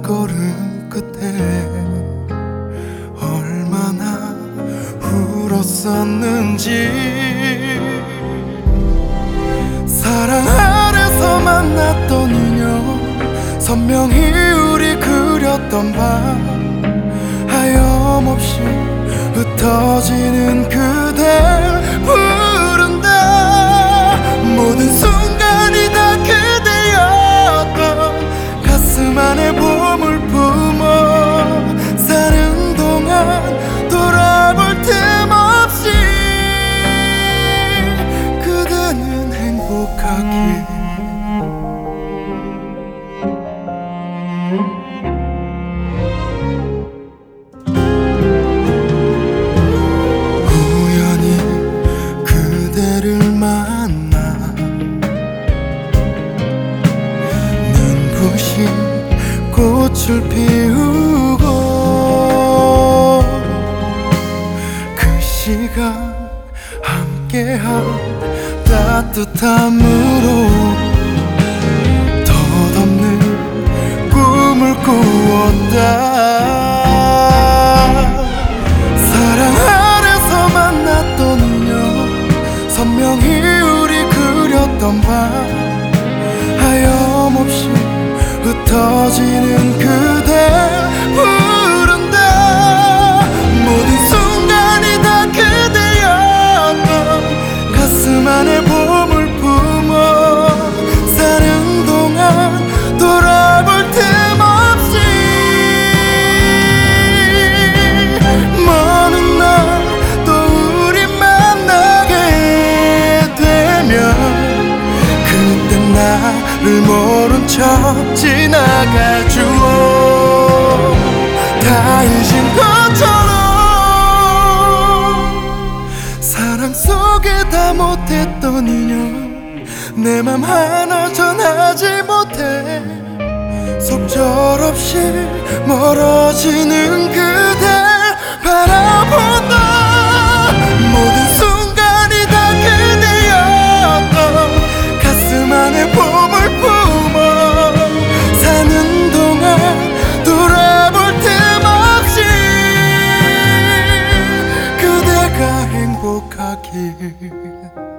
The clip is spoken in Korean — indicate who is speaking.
Speaker 1: 걸음 끝에 얼마나 울었었는지. 사랑 아래서 만났던 인연, 선명히 우리 그렸던 밤, 하염없이 흩어지는 그댈 부른다. 모든 순간이 다 그대였던 가슴 안에 봄을 품어 사는 동안 돌아볼 틈 없이 그대는 행복하길. 꽃을 피우고 그 시간 함께한 따뜻함으로 덧없는 꿈을 꾸었다. 사랑 아래서 만났던 인연, 선명히 우리 그렸던 밤, 하염없이 흩어지는 그댈 부른다. 모든 순간이 다 그대였던 가슴 안에 봄을 품어 사는 동안 돌아볼 틈 없이 먼 날 또 우리 만나게 되면 그때 나를 모른 척 지나가죠. 다 잊은 것처럼 사랑 속에 다 못했던 인연, 내 맘 하나 전하지 못해 속절없이 멀어지는 그댈 바라본다. 모든 순간이 다 그대였던 가슴 안에 봄을 품어 사는 동안 돌아볼 틈 없이 그대가 행복하길.